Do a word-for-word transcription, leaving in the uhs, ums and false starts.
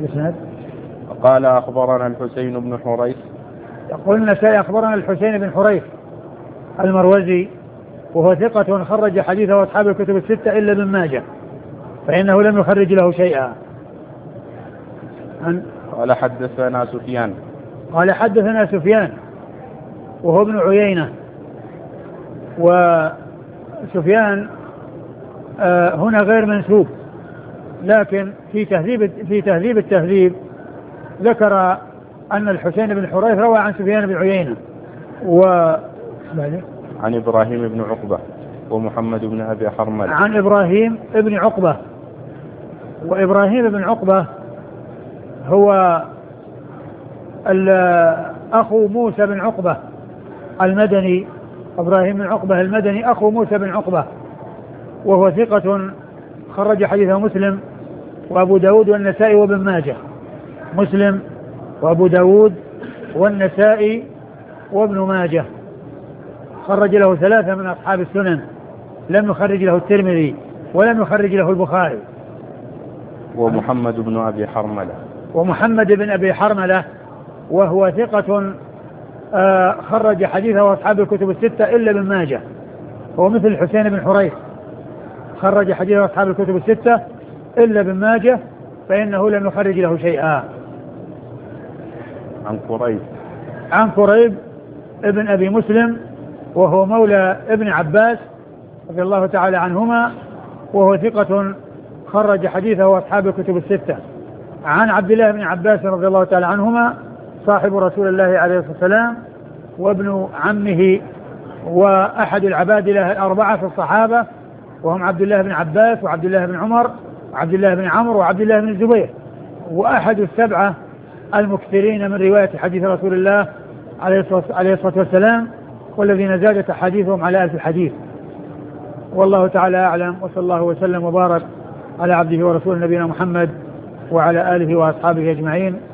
الإسناد. قال أخبرنا الحسين بن حريث. يقول النسائي أخبرنا الحسين بن حريث المروزي وهو ثقة خرج حديثه أصحاب الكتب الستة إلا ابن ماجه فإنه لم يخرج له شيئا. قال حدثنا سفيان. قال حدثنا سفيان وهو ابن عيينة. وسفيان آه هنا غير منسوب لكن في تهذيب في تهذيب التهذيب ذكر أن الحسين بن حريث روى عن سفيان بن عيينة و عن إبراهيم بن عقبة ومحمد بن أبي حرملة. عن إبراهيم بن عقبة وإبراهيم بن عقبة هو أخو موسى بن عقبة المدني. إبراهيم بن عقبة المدني أخو موسى بن عقبة وهو ثقة خرج حديثه مسلم وأبو داود والنسائي وابن ماجه. مسلم وأبو داود والنسائي وابن ماجه خرج له ثلاثة من أصحاب السنن لم يخرج له الترمذي ولم يخرج له البخاري. ومحمد بن أبي حرملة. ومحمد بن أبي حرملة وهو ثقة آه خرج حديثه أصحاب الكتب الستة إلا ابن ماجه. هو مثل الحسين بن حريث خرج حديثه أصحاب الكتب الستة إلا ابن ماجه فإنه لم يخرج له شيئا. عن قريب. عن قريب ابن أبي مسلم وهو مولى ابن عباس رضي الله تعالى عنهما وهو ثقة خرج حديثه أصحاب الكتب الستة. عن عبد الله بن عباس رضي الله تعالى عنهما صاحب رسول الله عليه الصلاة والسلام وابن عمه وأحد العبادلة الأربعة في الصحابة وهم عبد الله بن عباس وعبد الله بن عمر وعبد الله بن عمرو وعبد الله بن الزبير وأحد السبعة المكثرين من رواية حديث رسول الله عليه الصلاة والسلام والذين زادت أحاديثهم على ألف حديث. والله تعالى أعلم وصلى الله وسلم وبارك على عبده ورسوله نبينا محمد وعلى آله وأصحابه أجمعين.